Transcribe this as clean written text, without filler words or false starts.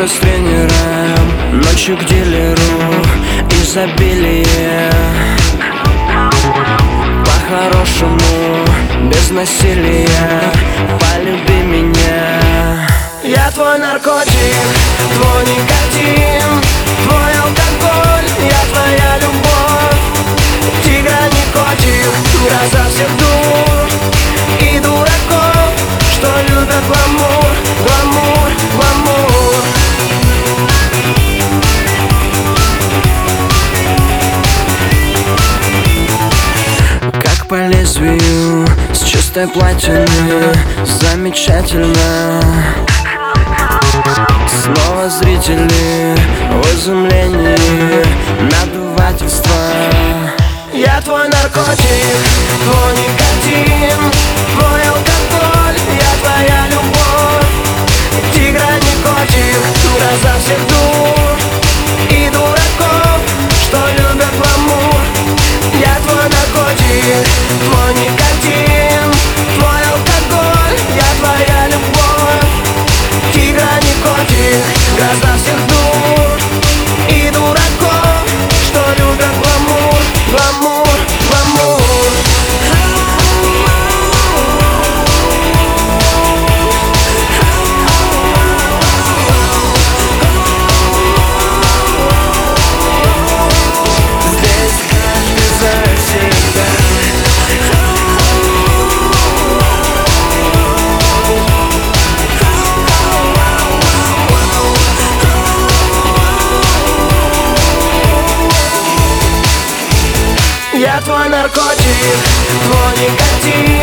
утро с тренером, ночью к дилеру изобилие. По-хорошему, без насилия, полюби меня. Я твой наркотик, твой никотин, твой алкоголь, я твоя любовь. Тигра не котик, гроза всех дур и дураков, что любят гламур, гламур, гламур. Как по лезвию, с чистой платины, замечательно. Снова зрители в изумлении, надувательство. Я твой наркотик, твой никотин, твой алкоголь, я твоя любовь. Тигра не котик, гроза всех дур и дураков, что любят гламур. Я твой наркотик, твой никотин, твой алкоголь, я твоя любовь. Тигра не котик, гроза всех дур и дураков, что любят гламур, гламур, гламур. Здесь каждый за себя. Я твой наркотик, твой никотин.